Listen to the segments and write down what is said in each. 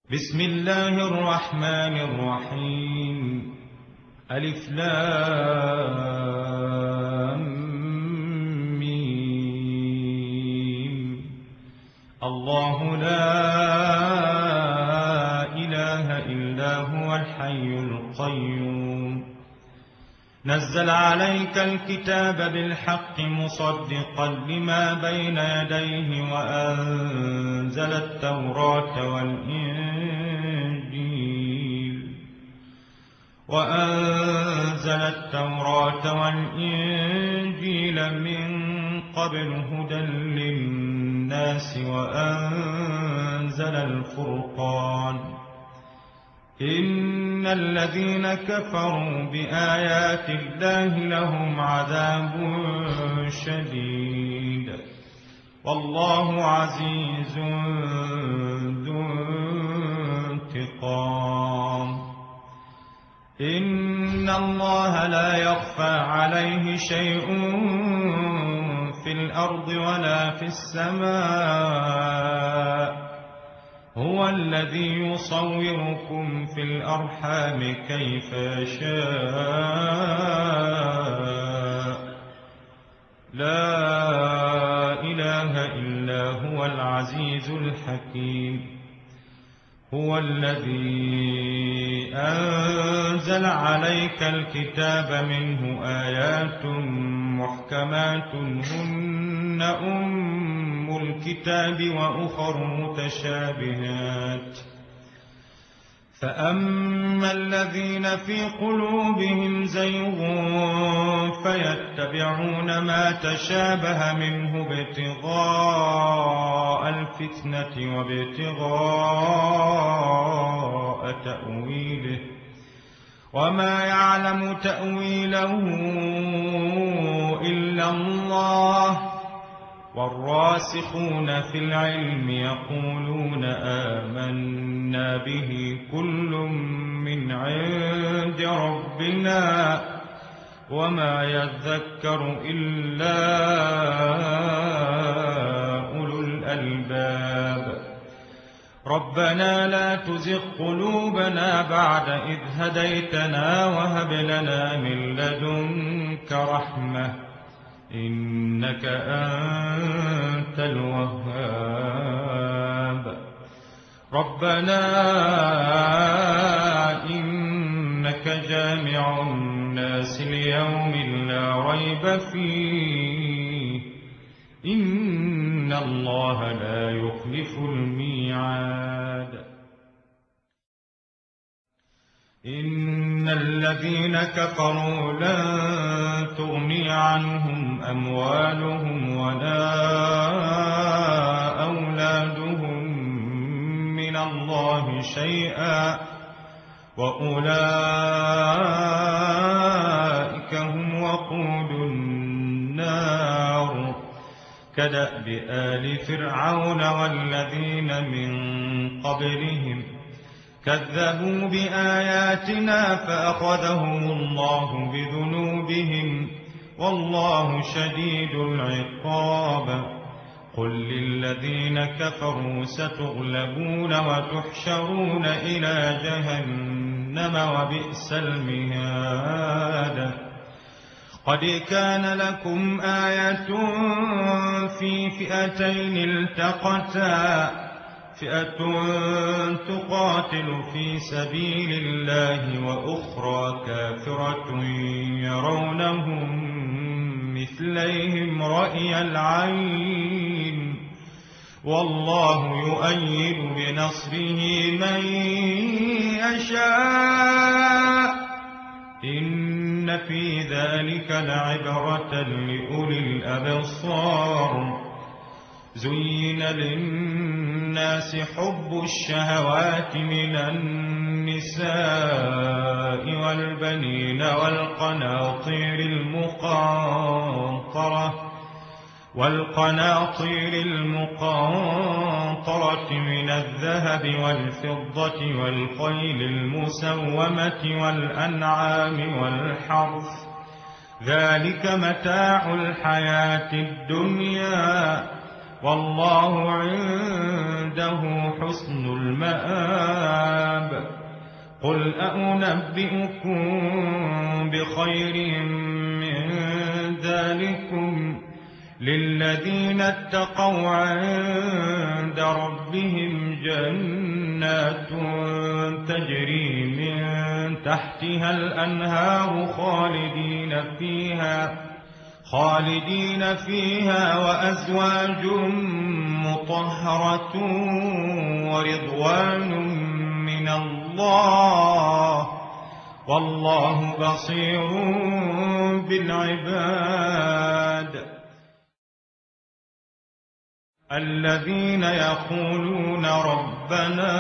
بسم الله الرحمن الرحيم. ألف لام ميم. الله لا إله إلا هو الحي القيوم. نزل عليك الكتاب بالحق مصدقا لما بين يديه وأنزل التوراة والإنجيل من قبل هدى للناس وأنزل الفرقان. إن الذين كفروا بآيات الله لهم عذاب شديد والله عزيز ذو انتقام. إن الله لا يخفى عليه شيء في الأرض ولا في السماء. هو الذي يصوركم في الأرحام كيف يشاء. لا إله إلا هو العزيز الحكيم. هو الذي أنزل عليك الكتاب منه آيات محكمات هن أم الكتاب وأخر متشابهات. فأما الذين في قلوبهم زيغ فيتبعون ما تشابه منه ابتغاء الفتنة وابتغاء تأويله وما يعلم تأويله إلا الله. والراسخون في العلم يقولون آمنا به كل من عند ربنا وما يذكر إلا أولو الألباب. ربنا لا تزغ قلوبنا بعد إذ هديتنا وهب لنا من لدنك رحمة إنك أنت الوهاب. ربنا إنك جامع الناس ليوم لا ريب فيه إن الله لا يخلف الميعاد. إن الذين كفروا لن تغني عنهم أموالهم ولا أولادهم من الله شيئا وأولئك هم وقود النار كدأب آل فرعون والذين من قبلهم كذبوا بآياتنا فأخذهم الله بذنوبهم والله شديد العقاب. قل للذين كفروا ستغلبون وتحشرون إلى جهنم وبئس المهاد. قد كان لكم آية في فئتين التقتا فئة تقاتل في سبيل الله وأخرى كافرة يرونهم مثليهم رأي العين والله يؤيد بنصره من يشاء. إن في ذلك لعبرة لأولي الأبصار. زين للناس حب الشهوات من النساء والبنين والقناطير المقنطرة من الذهب والفضة والخيل المسومة والأنعام والحرث ذلك متاع الحياة الدنيا والله عنده حسن المآب. قل أنبئكم بخير من ذلكم للذين اتقوا عند ربهم جنات تجري من تحتها الأنهار خالدين فيها وأزواج مطهرة ورضوان من الله والله بصير بالعباد. الذين يقولون ربنا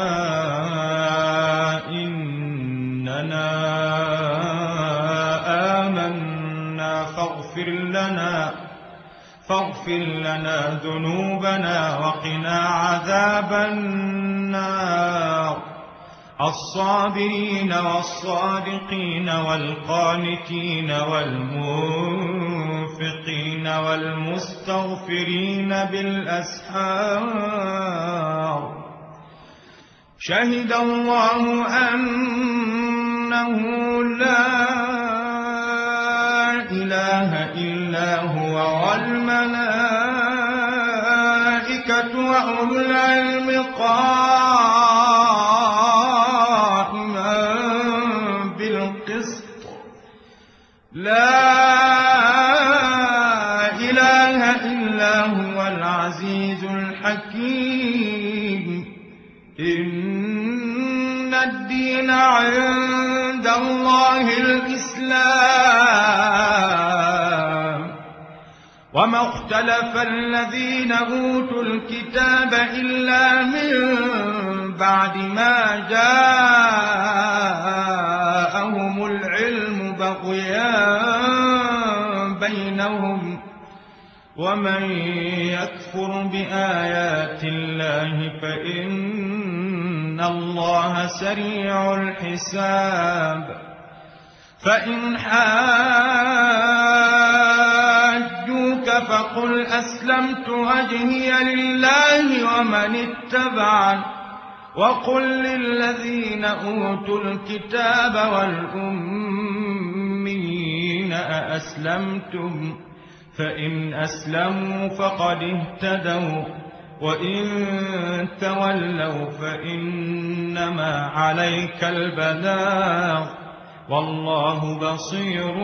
إننا آمنا فاغفر لنا ذنوبنا وقنا عذاب النار. الصابرين والصادقين والقانتين والمنفقين والمستغفرين بالأسحار. شهد الله أنه لا إله إلا هو والملائكة وأولو العلم قائما بالقسط. لا إله إلا هو العزيز الحكيم. إن الدين عند الله الإسلام وما اختلف الذين أوتوا الكتاب إلا من بعد ما جاءهم العلم بغيا بينهم ومن يكفر بآيات الله فإن الله سريع الحساب. فإن حاجوك فقل أسلمت وجهي لله ومن اتبعني وقل للذين أوتوا الكتاب والأميين أأسلمتم فإن أسلموا فقد اهتدوا وإن تولوا فإنما عليك البلاغ والله بصير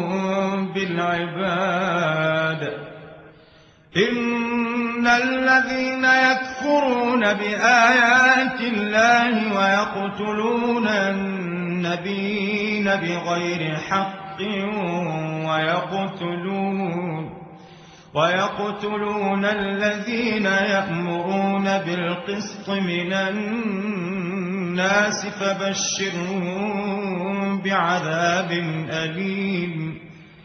بالعباد. إن الذين يكفرون بآيات الله ويقتلون النبيين بغير حق ويقتلون الذين يأمرون بالقسط من الناس فبشرهم بعذاب أليم.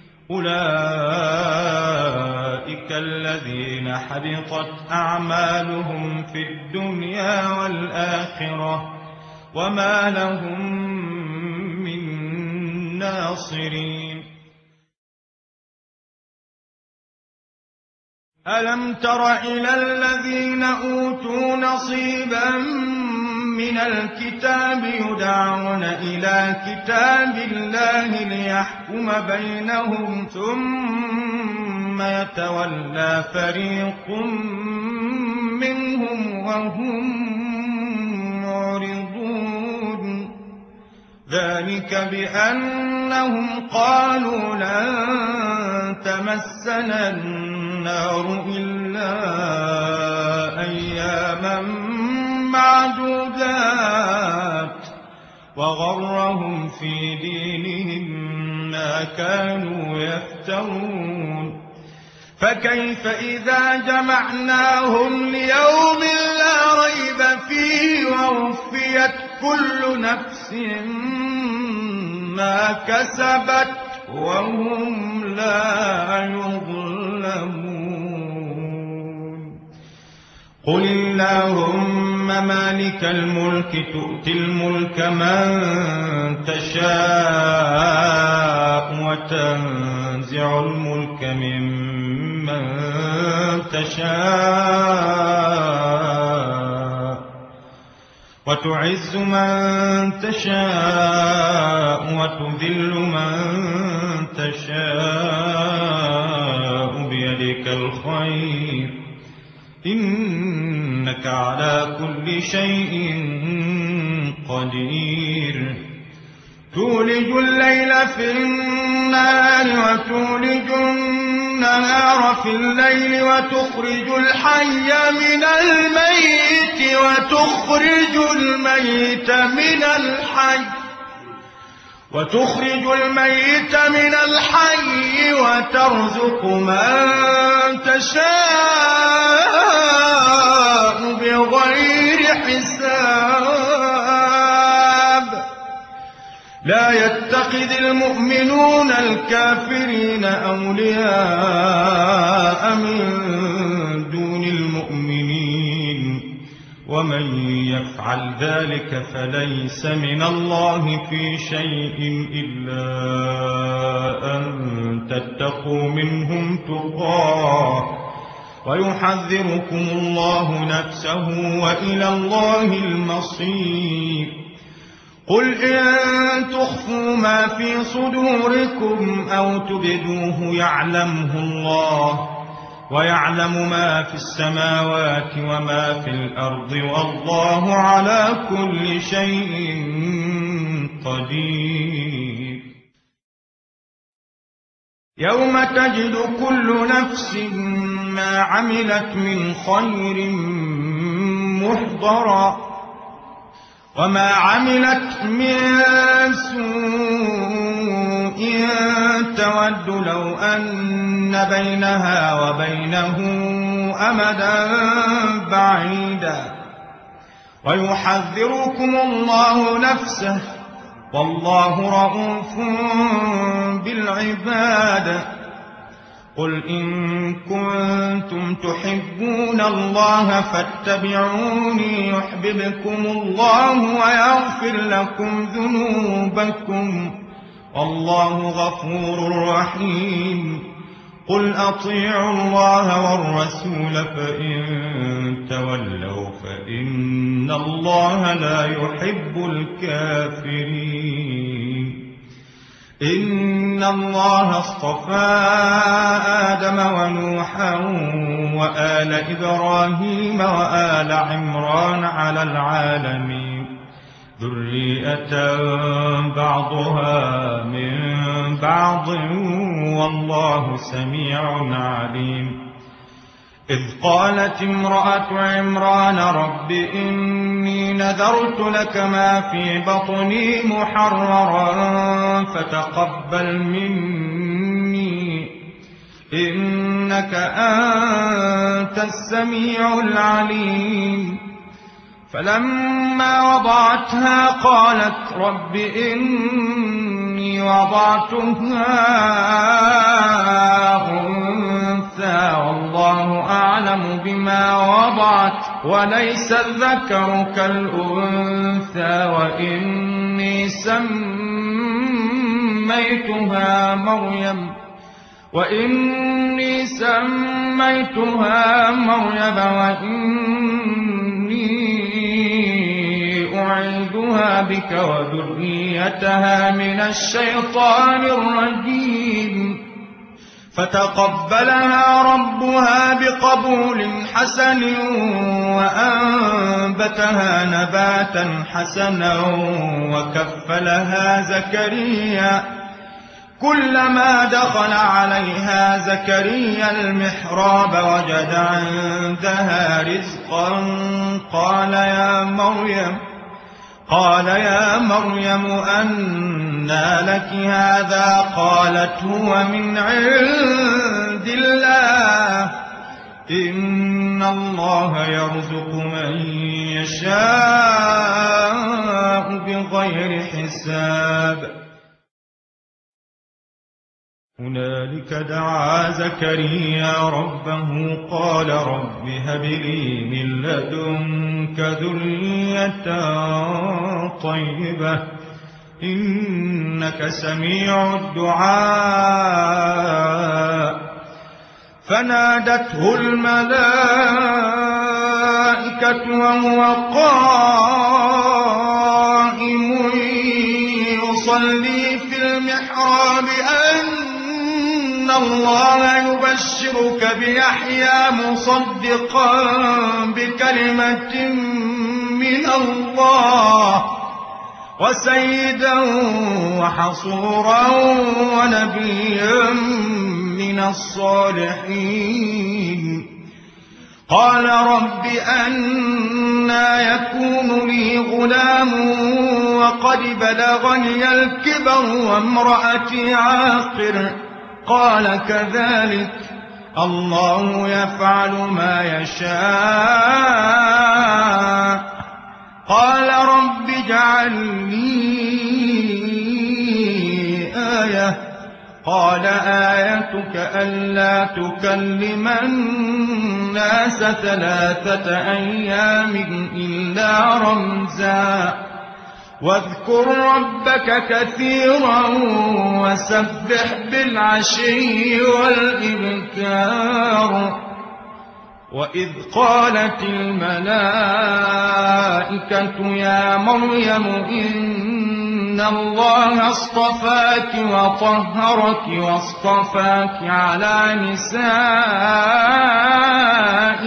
أولئك الذين حبطت أعمالهم في الدنيا والآخرة وما لهم من ناصرين. ألم تر إلى الذين أوتوا نصيبا من الكتاب يدعون إلى كتاب الله ليحكم بينهم ثم يتولى فريق منهم وهم معرضون. ذلك بأنهم قالوا لن تمسنا النار إلا أياما معدودات وغرهم في دينهم ما كانوا يفترون. فكيف إذا جمعناهم ليوم لا ريب فيه ووفيت كل نفس ما كسبت وهم لا يظلمون. قل اللهم مالك الملك تؤتي الملك من تشاء وتنزع الملك ممن تشاء وتعز من تشاء وتذل من تشاء بيدك الخير إنك على كل شيء قدير تولج الليل في النهار وتولج النهار في الليل وتخرج الحي من الميت وتخرج الميت من الحي وترزق من تشاء بغير حساب لا يتخذ المؤمنون الكافرين أولياء من دون المؤمنين ومن يفعل ذلك فليس من الله في شيء إلا أن تتقوا منهم تقاه ويحذركم الله نفسه وإلى الله المصير قل إن تخفوا ما في صدوركم أو تبدوه يعلمه الله ويعلم ما في السماوات وما في الأرض والله على كل شيء قدير يوم تجد كل نفس ما عملت من خير محضرا وما عملت من سوء تود لو أن بينها وبينه أمدا بعيدا ويحذركم الله نفسه والله رؤوف بالعباد قل إن كنتم تحبون الله فاتبعوني يحببكم الله ويغفر لكم ذنوبكم والله غفور رحيم قل أطيعوا الله والرسول فإن تولوا فإن الله لا يحب الكافرين إن الله اصطفى آدم ونوحا وآل إبراهيم وآل عمران على العالمين ذرية بعضها من بعض والله سميع عليم إذ قالت امرأة عمران رب إني نذرت لك ما في بطني محررا فتقبل مني إنك أنت السميع العليم فلما وضعتها قالت رب إني وضعتها أنثى والله أعلم بما وضعت وليس الذكر كالأنثى وإني سميتها مريم وإني أعيذها بك وذريتها من الشيطان الرجيم فتقبلها ربها بقبول حسن وأنبتها نباتا حسنا وكفلها زكريا كلما دخل عليها زكريا المحراب وجد عندها رزقا قال يا مريم أنى لك هذا قالت هو من عند الله إن الله يرزق من يشاء بغير حساب هنالك دعا زكريا ربه قال رب هب لي من لدنك ذرية طيبة إنك سميع الدعاء فنادته الملائكة وهو قائم يصلي في المحراب أن الله يبشرك بيحيى مصدقا بكلمة من الله وسيدا وحصورا ونبيا من الصالحين. قال رب أنى يكون لي غلام وقد بلغني الكبر وامرأتي عاقر. قال كذلك الله يفعل ما يشاء. قال رب اجعل لي آية. قال آيتك ألا تكلم الناس 3 أيام إلا رمزا واذكر ربك كثيرا وسبح بالعشي والإبكار. وإذ قالت الملائكة يا مريم إن الله اصطفاك وطهرك واصطفاك على نساء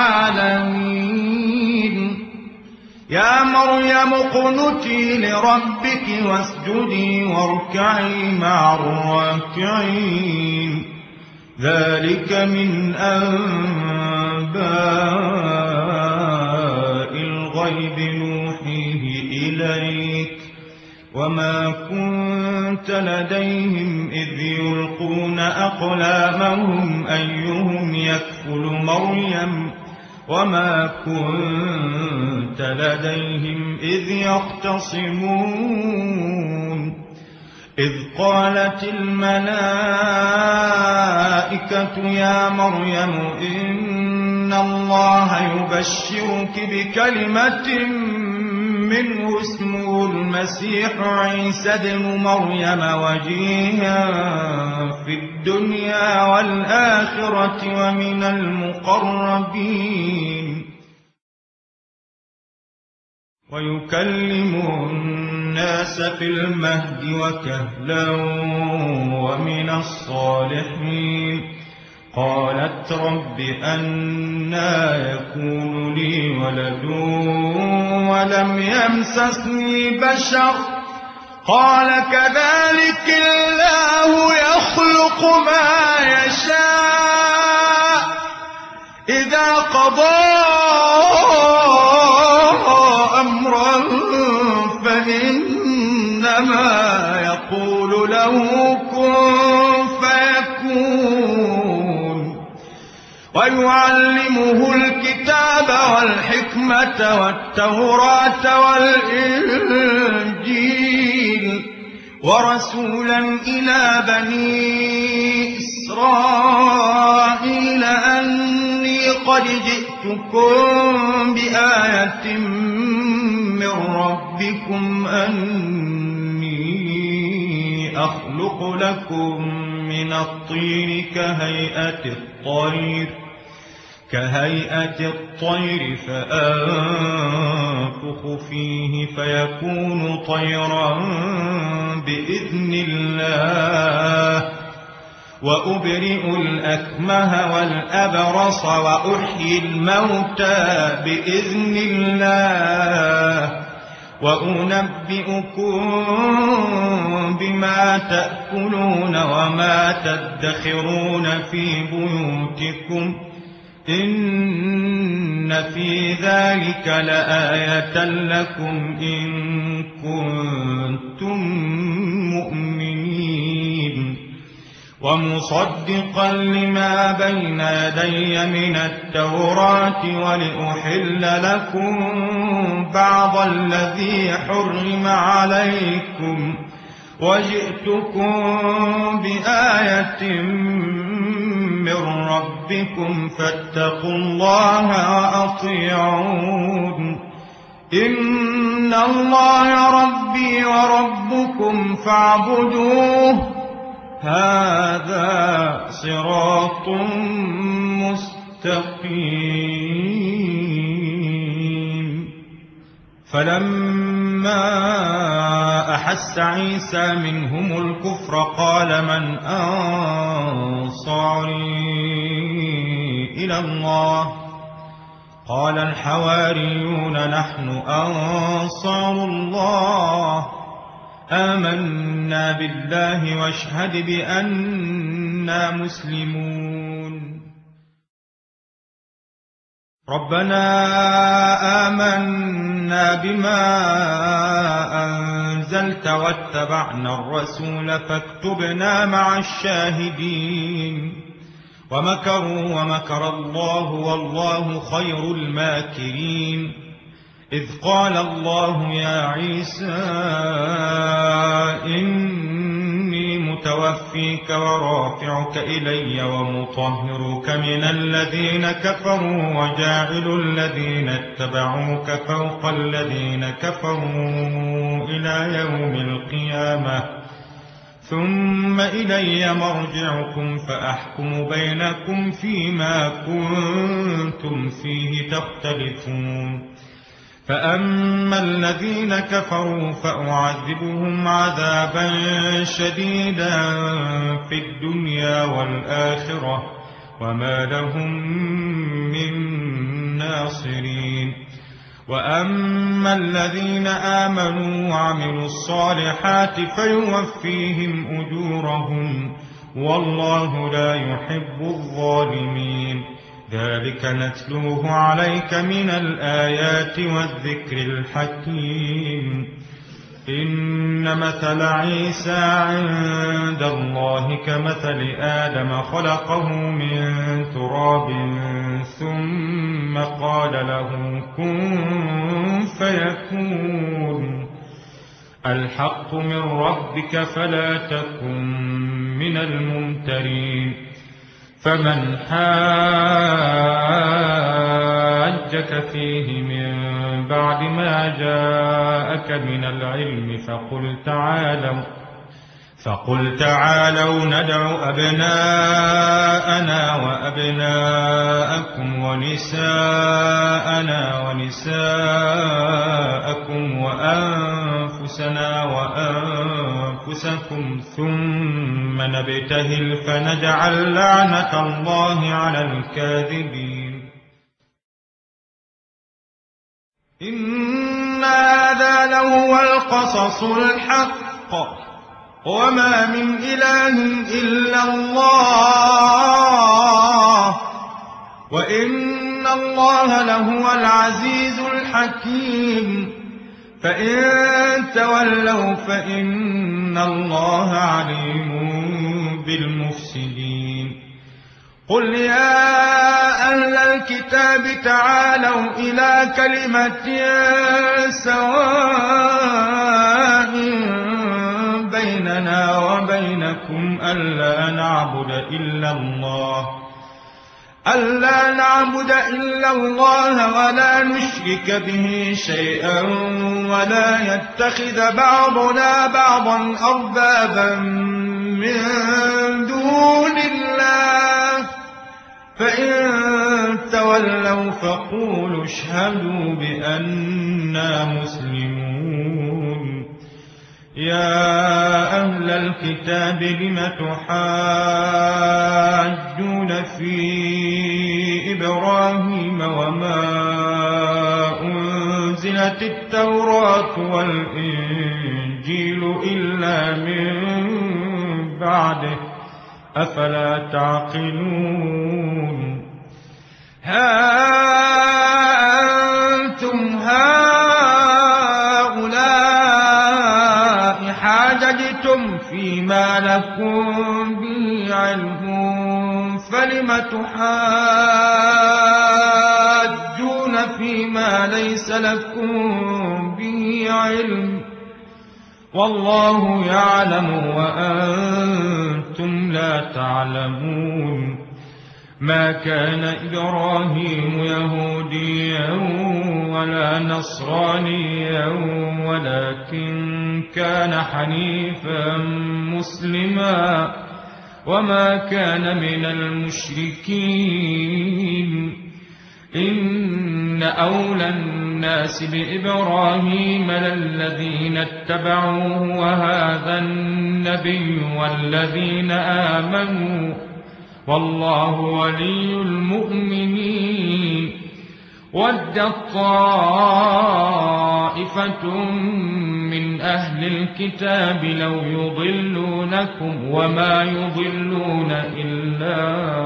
العالمين. يا مريم اقنتي لربك واسجدي واركعي مع الراكعين. ذلك من أنباء الغيب نوحيه إليك وما كنت لديهم إذ يلقون أقلامهم أيهم يكفل مريم وما كنت لديهم إذ يختصمون. إذ قالت الملائكة يا مريم إن الله يبشرك بكلمة منه اسمه المسيح عيسى ابن مريم وجيها في الدنيا والآخرة ومن المقربين ويكلم الناس في المهد وكهلا ومن الصالحين. قالت رب أنى يكون لي ولد ولم يمسسني بشر. قال كذلك الله يخلق ما يشاء إذا قضى أمرا فإنما يقول له كن فيكون. ويعلمه الكتاب والحكمة والتوراة والإنجيل ورسولا إلى بني إسرائيل أني قد جئتكم بآية من ربكم أني أخلق لكم من الطين كهيئة الطير فأنفخ فيه فيكون طيرا بإذن الله. وأبرئ الأكمه والأبرص وأحيي الموتى بإذن الله. وأنبئكم بما تأكلون وما تدخرون في بيوتكم إن في ذلك لآية لكم إن كنتم مؤمنين. ومصدقا لما بين يدي من التوراة ولأحل لكم بعض الذي حرم عليكم وجئتكم بآية من ربكم فاتقوا الله وأطيعون. إن الله ربي وربكم فاعبدوه هذا صراط مستقيم. فلما أحس عيسى منهم الكفر قال من أنصاري إلى الله؟ قال الحواريون نحن أنصار الله، آمنا بالله واشهد بأننا مسلمون. ربنا آمنا بما أنزلت واتبعنا الرسول فاكتبنا مع الشاهدين. ومكروا ومكر الله والله خير الماكرين. إذ قال الله يا عيسى إني متوفيك ورافعك إلي ومطهرك من الذين كفروا وجاعل الذين اتبعوك فوق الذين كفروا إلى يوم القيامة، ثم إلي مرجعكم فأحكم بينكم فيما كنتم فيه تختلفون. فأما الذين كفروا فأعذبهم عذابا شديدا في الدنيا والآخرة وما لهم من ناصرين. وأما الذين آمنوا وعملوا الصالحات فيوفيهم أجورهم والله لا يحب الظالمين. ذلك نتلوه عليك من الآيات والذكر الحكيم. إن مثل عيسى عند الله كمثل آدم خلقه من تراب ثم قال له كن فيكون. الحق من ربك فلا تكن من الممترين. فمن حاجك فيه من بعد ما جاءك من العلم فقل تعالوا ندع أبناءنا وأبناءكم ونساءنا ونساءكم وأنفسنا وأنفسكم ثم نبتهل فنجعل لعنة الله على الكاذبين. إن هذا لهو القصص الحق وما من إله إلا الله وإن الله لهو العزيز الحكيم. فإن تولوا فإن الله عليم بالمفسدين. قل يا أهل الكتاب تعالوا إلى كلمة سواء بيننا وبينكم ألا نعبد إلا الله ولا نشرك به شيئا ولا يتخذ بعضنا بعضا أربابا من دون الله. فإن تولوا فقولوا اشهدوا بأننا مسلمون. يا أهل الكتاب لم تحاجون في إبراهيم وما أنزلت التوراة والإنجيل إلا من بعده أفلا تعقلون. ها أنتم هؤلاء حاججتم فيما لكم به علم فلم تحاجون فيما ليس لكم به علم والله يعلم وأنتم لا تعلمون. ما كان إبراهيم يهوديا ولا نصرانيا ولكن كان حنيفا مسلما وما كان من المشركين. إن أولى الناس بإبراهيم للذين اتبعوه وهذا النبي والذين آمنوا والله ولي المؤمنين. ودت طائفة من أهل الكتاب لو يضلونكم وما يضلون إلا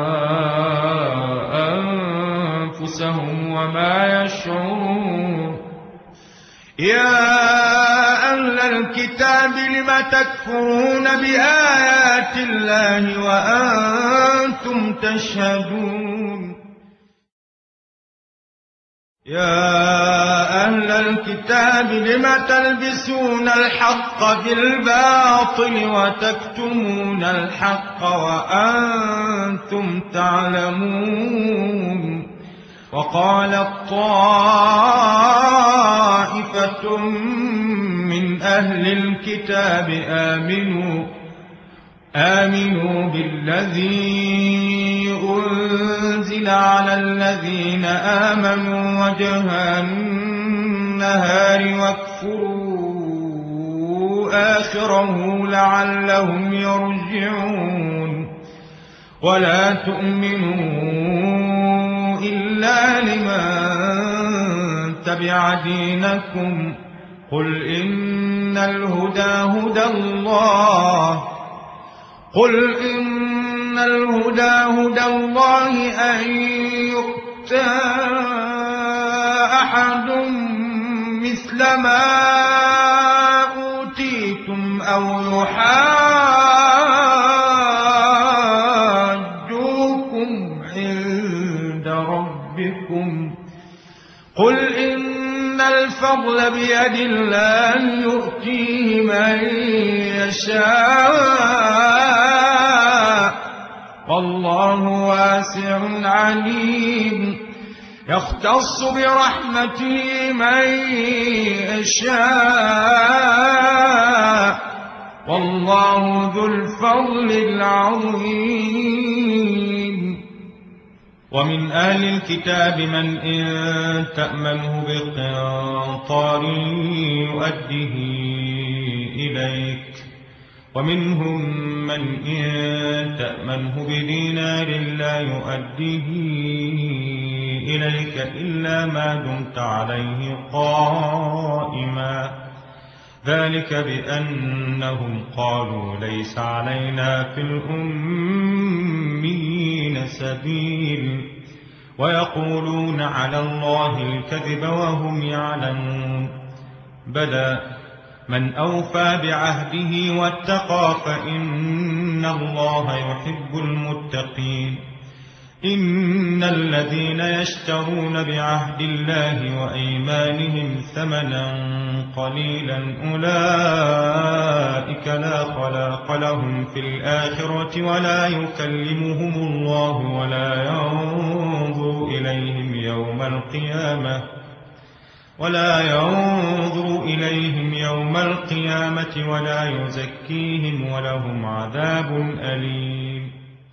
أنفسهم وما يشعرون. يا أهل الكتاب لم تكفرون بآيات الله وأنتم تشهدون. يا أهل الكتاب لم تلبسون الحق بالباطل وتكتمون الحق وأنتم تعلمون. وقالت طائفة من أهل الكتاب آمنوا بالذي أنزل على الذين آمنوا وجه النهار واكفروا آخره لعلهم يرجعون. ولا تؤمنوا إلا لمن تبع دينكم. قل إن الهدى هدى الله أن يؤتى أحد مثل ما أوتيتم أو يحاجوكم عند ربكم. قل إن الفضل بيد الله يؤتيه من يشاء والله واسع عليم. يختص برحمته من يشاء والله ذو الفضل العظيم. ومن أهل الكتاب من إن تأمنه بقنطار يؤديه إليك ومنهم من إن تأمنه بدينار لا يؤديه إليك إلا ما دمت عليه قائما. ذلك بأنهم قالوا ليس علينا في الأميين سبيل ويقولون على الله الكذب وهم يعلمون. بلى من أوفى بعهده واتقى فإن الله يحب المتقين. إن الذين يشترون بعهد الله وأيمانهم ثمنا قليلا أولئك لا خلاق لهم في الآخرة ولا يكلمهم الله ولا ينظر إليهم يوم القيامة ولا يزكيهم ولهم عذاب أليم.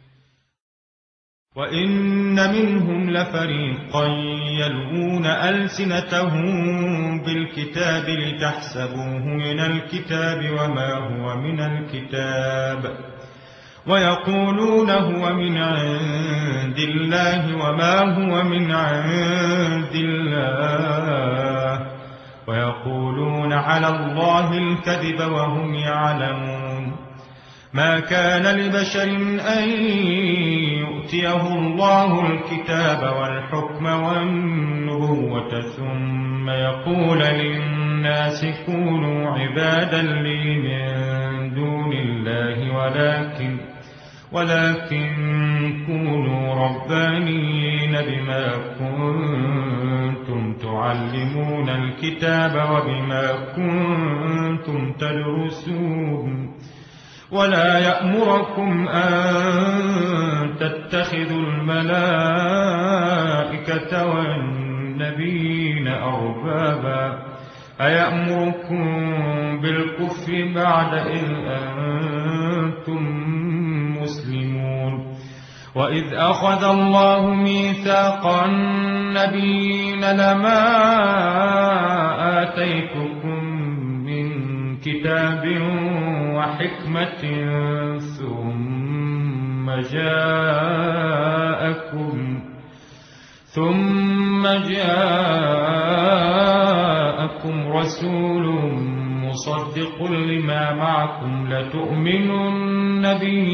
وإن منهم لفريقا يلوون ألسنتهم بالكتاب لتحسبوه من الكتاب وما هو من الكتاب ويقولون هو من عند الله وما هو من عند الله ويقولون على الله الكذب وهم يعلمون. ما كان لبشر أن يؤتيه الله الكتاب والحكم والنبوة ثم يقول للناس كونوا عبادا لي من دون الله ولكن كونوا ربانيين بما كنتم تعلمون الكتاب وبما كنتم تدرسون. ولا يأمركم أن تتخذوا الملائكة والنبيين أربابا أيأمركم بالكفر بعد إذ أنتم مسلمون وإذ أخذ الله ميثاق النبيين لما آتيتكم من كتاب وحكمة ثم جاءكم رسول مصدق لما معكم لتؤمنن به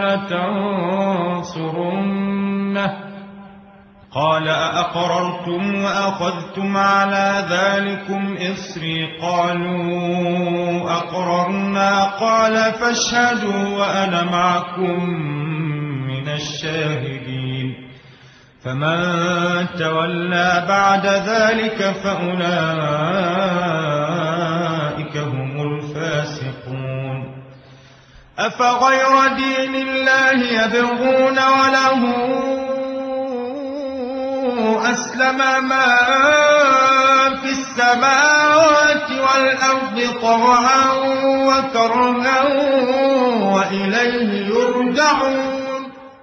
ولتنصرنه قال أأقررتم وأخذتم على ذلكم إصري قالوا أقررنا قال فاشهدوا وأنا معكم من الشاهدين فمن تولى بعد ذلك فأولئك هم الفاسقون أفغير دين الله يبغون وله أسلم ما في السماوات والأرض طوعا وكرها وإليه يرجعون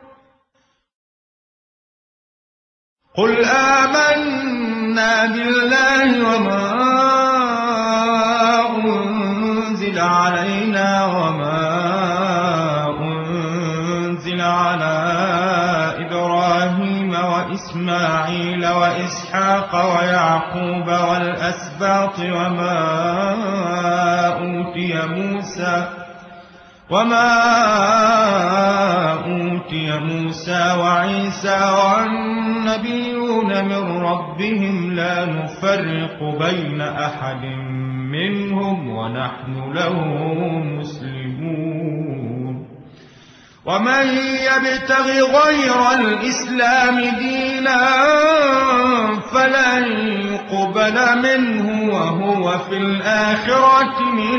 قل آمنا بالله وما أنزل علينا وما أنزل على إبراهيم وإسماعيل وإسحاق ويعقوب والأسباط وما أوتي موسى وعيسى والنبيون من ربهم لا نفرق بين أحد منهم ونحن له مسلمون ومن يبتغ غير الإسلام دينا فلن يقبل منه وهو في الآخرة من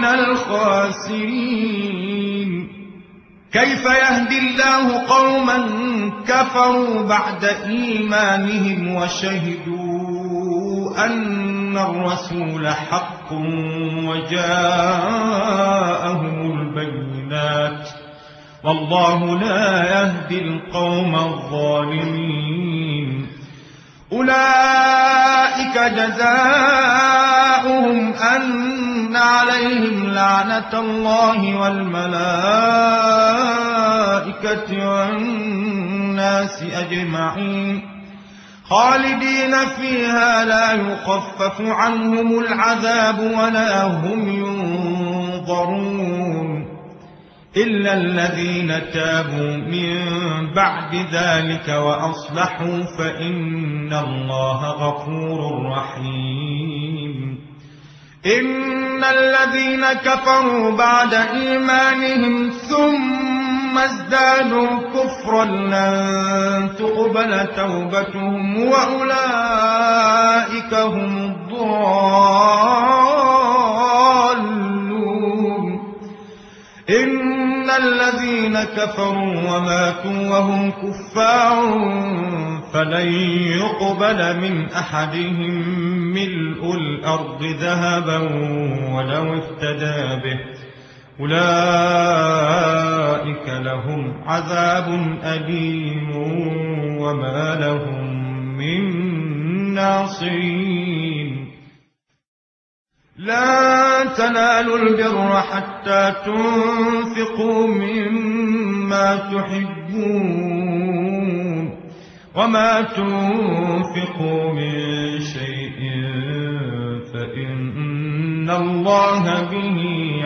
الخاسرين كيف يهدي الله قوما كفروا بعد إيمانهم وشهدوا أن الرسول حق وجاءهم البينات والله لا يهدي القوم الظالمين أولئك جزاؤهم أن عليهم لعنة الله والملائكة والناس أجمعين خالدين فيها لا يخفف عنهم العذاب ولا هم ينظرون إلا الذين تابوا من بعد ذلك وأصلحوا فإن الله غفور رحيم إن الذين كفروا بعد إيمانهم ثم ازدادوا كفرا لن تقبل توبتهم وأولئك هم الضالون إن الذين كفروا وماتوا وهم كفار فلن يقبل من أحدهم ملء الأرض ذهبا ولو افتدى به أولئك لهم عذاب أليم وما لهم من ناصرين لا تنالوا البر حتى تنفقوا مما تحبون وما تنفقوا من شيء فإن الله به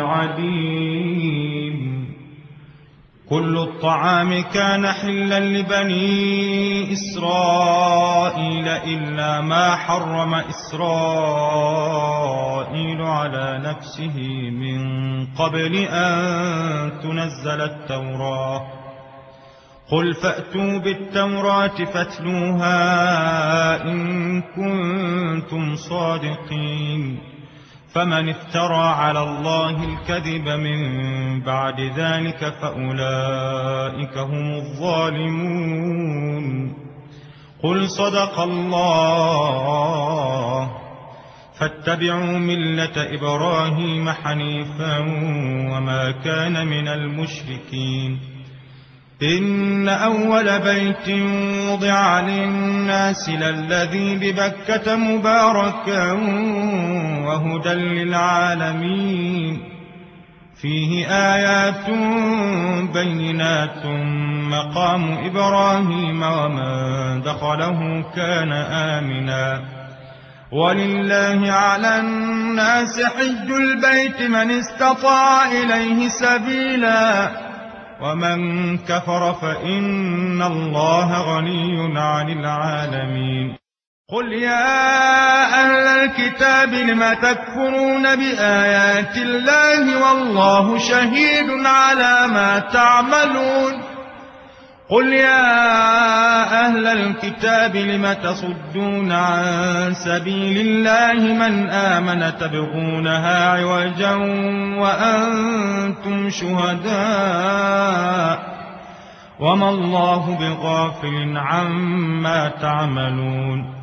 عليم كل الطعام كان حلا لبني إسرائيل إلا ما حرم إسرائيل على نفسه من قبل أن تنزل التوراة قل فأتوا بالتوراة فاتلوها إن كنتم صادقين فمن افترى على الله الكذب من بعد ذلك فأولئك هم الظالمون قل صدق الله فاتبعوا ملة إبراهيم حنيفا وما كان من المشركين إن أول بيت وضع للناس للذي ببكة مباركا وهدى للعالمين فيه آيات بينات مقام إبراهيم ومن دخله كان آمنا ولله على الناس حج البيت من استطاع إليه سبيلا ومن كفر فإن الله غني عن العالمين قل يا أهل الكتاب لم تكفرون بآيات الله والله شهيد على ما تعملون قل يا أهل الكتاب لم تصدون عن سبيل الله من آمن تبغونها عوجا وأنتم شهداء وما الله بغافل عما تعملون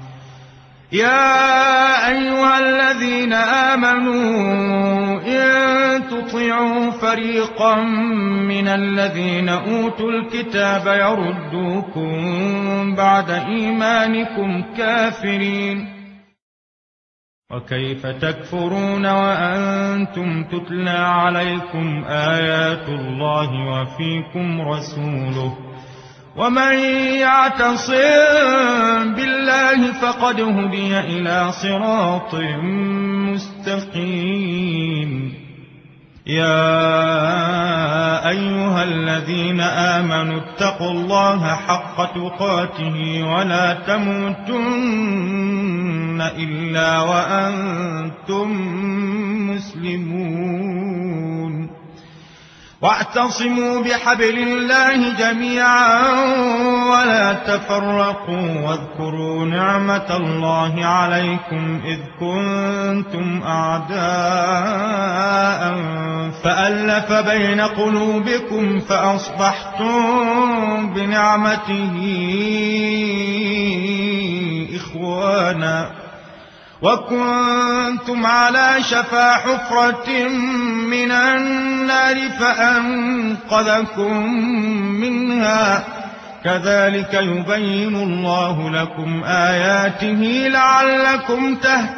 يا أيها الذين آمنوا إن تطيعوا فريقا من الذين أوتوا الكتاب يردوكم بعد إيمانكم كافرين وكيف تكفرون وأنتم تتلى عليكم آيات الله وفيكم رسوله ومن يعتصم بالله فقد هدي إلى صراط مستقيم يا أيها الذين آمنوا اتقوا الله حق تقاته ولا تموتن إلا وأنتم مسلمون واعتصموا بحبل الله جميعا ولا تفرقوا واذكروا نعمة الله عليكم إذ كنتم أعداء فألف بين قلوبكم فأصبحتم بنعمته إخوانا وكنتم على شفا حفرة من النار فأنقذكم منها كذلك يبين الله لكم آياته لعلكم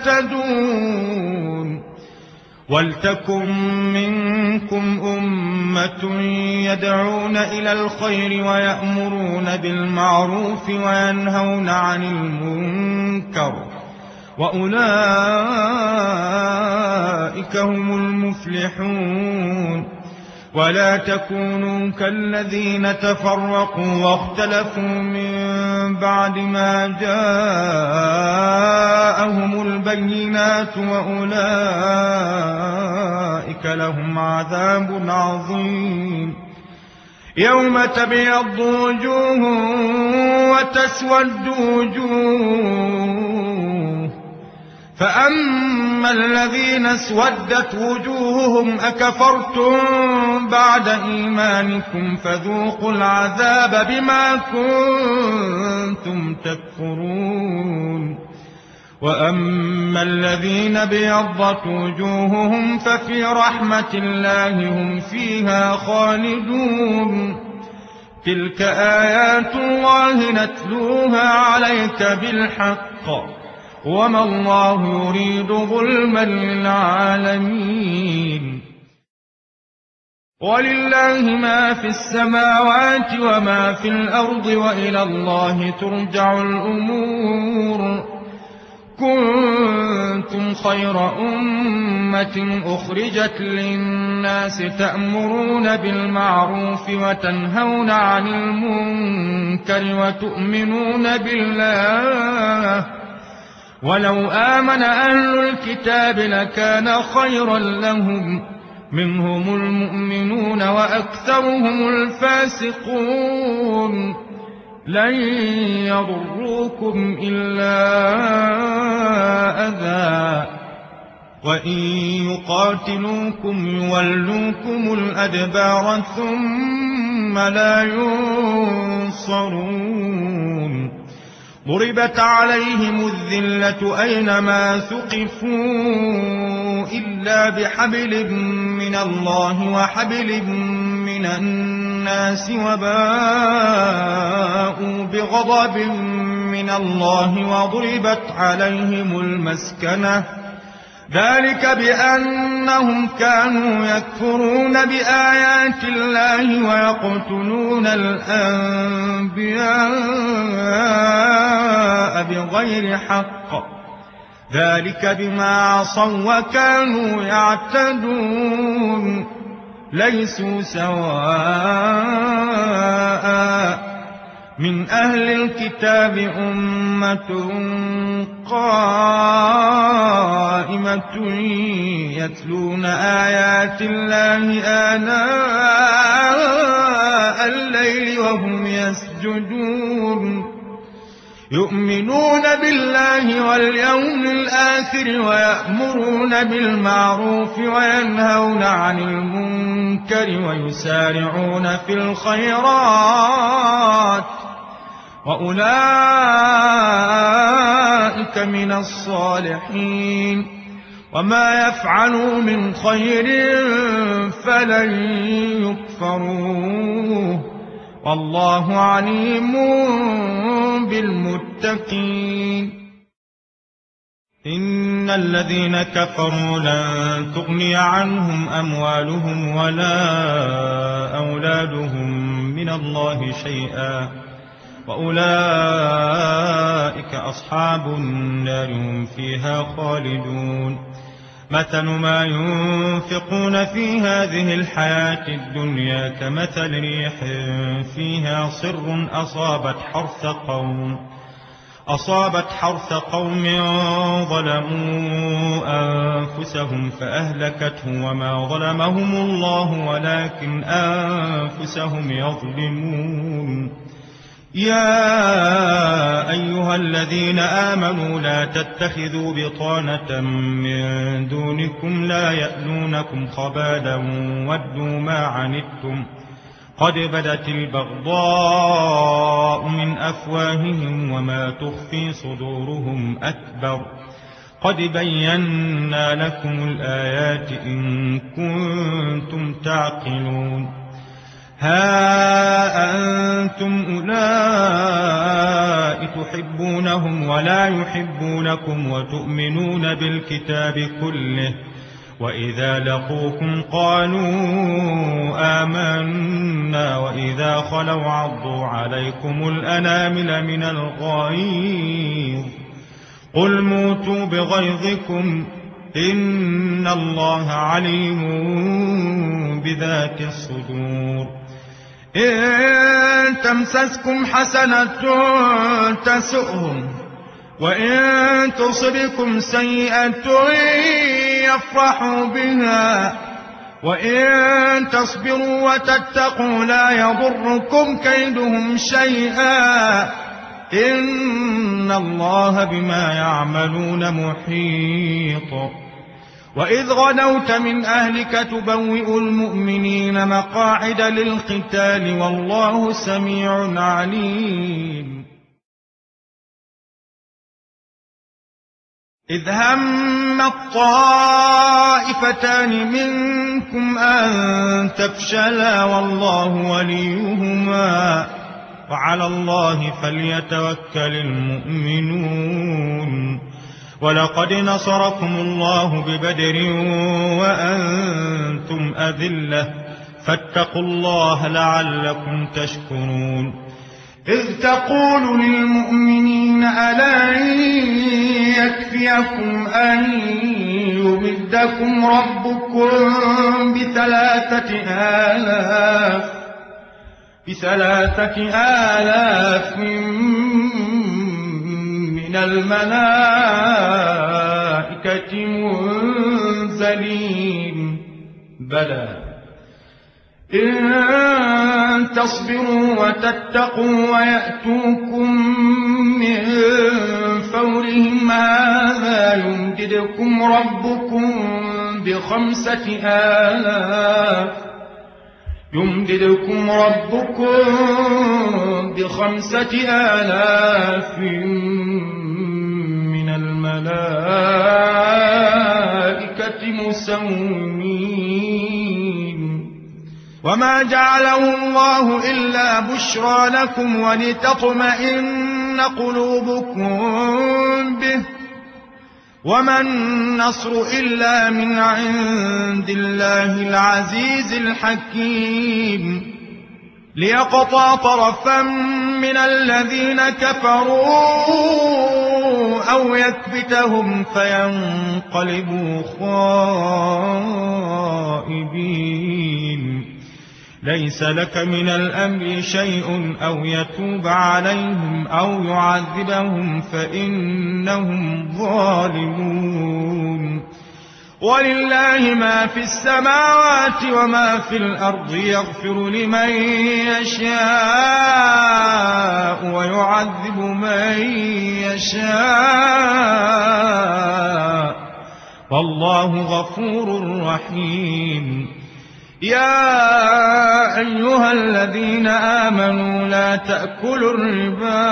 تهتدون ولتكن منكم أمة يدعون إلى الخير ويأمرون بالمعروف وينهون عن المنكر وأولئك هم المفلحون ولا تكونوا كالذين تفرقوا واختلفوا من بعد ما جاءهم البينات وأولئك لهم عذاب عظيم يوم تبيض وجوه وتسود وجوه فأما الذين اسودت وجوههم أكفرتم بعد إيمانكم فذوقوا العذاب بما كنتم تكفرون وأما الذين بيضت وجوههم ففي رحمة الله هم فيها خالدون تلك آيات الله نتلوها عليك بالحق وما الله يريد ظلما للعالمين ولله ما في السماوات وما في الأرض وإلى الله ترجع الأمور كنتم خير أمة أخرجت للناس تأمرون بالمعروف وتنهون عن المنكر وتؤمنون بالله ولو آمن أهل الكتاب لكان خيرا لهم منهم المؤمنون وأكثرهم الفاسقون لن يضروكم إلا أذى وإن يقاتلوكم يولوكم الأدبار ثم لا ينصرون ضربت عليهم الذلة أينما ثقفوا إلا بحبل من الله وحبل من الناس الناس وباءوا بغضب من الله وضربت عليهم المسكنة ذلك بأنهم كانوا يكفرون بآيات الله ويقتلون الأنبياء بغير حق ذلك بما عصوا وكانوا يعتدون ليسوا سواء من أهل الكتاب أمة قائمة يتلون آيات الله آناء الليل وهم يسجدون يؤمنون بالله واليوم الآخر ويأمرون بالمعروف وينهون عن المنكر ويسارعون في الخيرات وأولئك من الصالحين وما يفعلوا من خير فلن يكفروه والله عليم بالمتقين إن الذين كفروا لن تغني عنهم أموالهم ولا أولادهم من الله شيئا وأولئك أصحاب النار هم فيها خالدون مثل ما ينفقون في هذه الحياة الدنيا كمثل ريح فيها صر أصابت حرث قوم ظلموا أنفسهم فأهلكته وما ظلمهم الله ولكن أنفسهم يظلمون يا أيها الذين آمنوا لا تتخذوا بطانة من دونكم لا يألونكم خبالا ودوا ما عنتم قد بدت البغضاء من أفواههم وما تخفي صدورهم أكبر قد بينا لكم الآيات إن كنتم تعقلون ها أنتم أولئك تحبونهم ولا يحبونكم وتؤمنون بالكتاب كله وإذا لقوكم قالوا آمنا وإذا خلوا عضوا عليكم الأنامل من الغيظ قل موتوا بغيظكم إن الله عليم بذات الصدور إن تمسسكم حسنة تسؤهم وإن تصبكم سيئة يفرحوا بها وإن تصبروا وتتقوا لا يضركم كيدهم شيئا إن الله بما يعملون محيط وإذ غدوت من أهلك تبوئ المؤمنين مقاعد للقتال والله سميع عليم إذ هم الطائفتان منكم أن تفشلا والله وليهما وعلى الله فليتوكل المؤمنون ولقد نصركم الله ببدر وأنتم أذلة فاتقوا الله لعلكم تشكرون إذ تقول للمؤمنين ألا يكفيكم أن يمدكم ربكم بثلاثة آلاف من الملائكة منزلين بلى إن تصبروا وتتقوا ويأتوكم من فورهم هذا يمددكم ربكم بخمسة آلاف من الملائكة مسومين وما جعله الله إلا بشرى لكم ولتطمئن قلوبكم به وما النصر إلا من عند الله العزيز الحكيم ليقطع طرفا من الذين كفروا أو يكبتهم فينقلبوا خائبين ليس لك من الأمر شيء أو يتوب عليهم أو يعذبهم فإنهم ظالمون ولله ما في السماوات وما في الأرض يغفر لمن يشاء ويعذب من يشاء والله غفور رحيم يا أيها الذين آمنوا لا تأكلوا الربا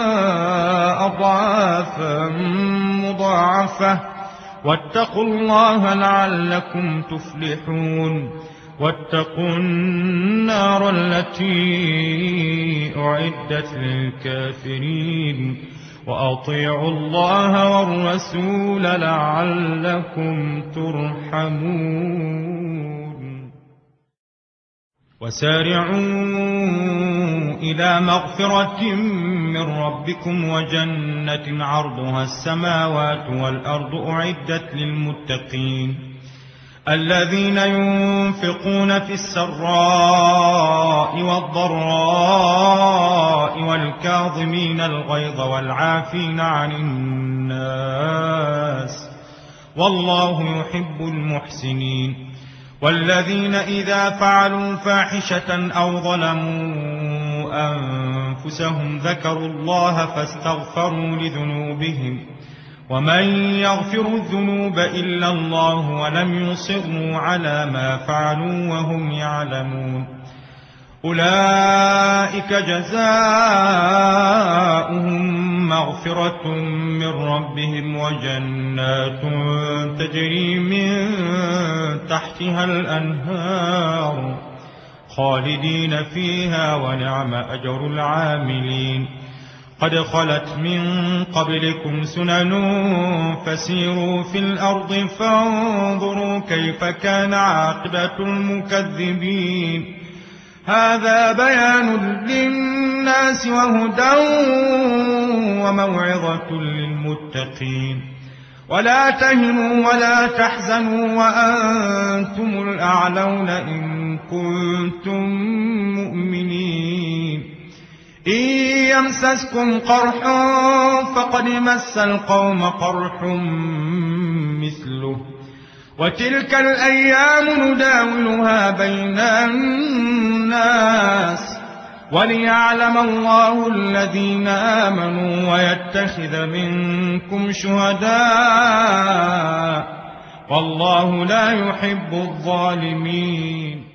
أضعافا مضاعفة واتقوا الله لعلكم تفلحون واتقوا النار التي أعدت للكافرين وأطيعوا الله والرسول لعلكم ترحمون وسارعوا إلى مغفرة من ربكم وجنة عرضها السماوات والأرض أعدت للمتقين الذين ينفقون في السراء والضراء والكاظمين الغيظ والعافين عن الناس والله يحب المحسنين والذين إذا فعلوا فاحشة أو ظلموا أنفسهم ذكروا الله فاستغفروا لذنوبهم ومن يغفر الذنوب إلا الله ولم يصروا على ما فعلوا وهم يعلمون أولئك جزاؤهم مغفرة من ربهم وجنات تجري من تحتها الأنهار خالدين فيها ونعم أجر العاملين قد خلت من قبلكم سنن فسيروا في الأرض فانظروا كيف كان عاقبة المكذبين هذا بيان للناس وهدى وموعظة للمتقين ولا تهنوا ولا تحزنوا وأنتم الأعلون إن كنتم مؤمنين إن يمسسكم قرح فقد مس القوم قرح مثله وتلك الأيام نداولها بين الناس وليعلم الله الذين آمنوا ويتخذ منكم شهداء والله لا يحب الظالمين